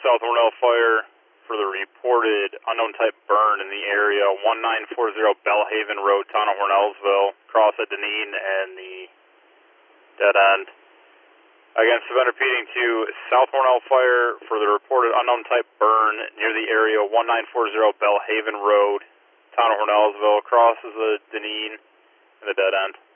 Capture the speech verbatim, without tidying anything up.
South Hornell Fire for the reported unknown type burn in the area, one nine four zero Bellhaven Road, town of Hornellsville, cross at Deneen and the dead end. Again, Savannah repeating to South Hornell Fire for the reported unknown type burn near the area, one nine four zero Bellhaven Road, town of Hornellsville, crosses the Deneen and the dead end.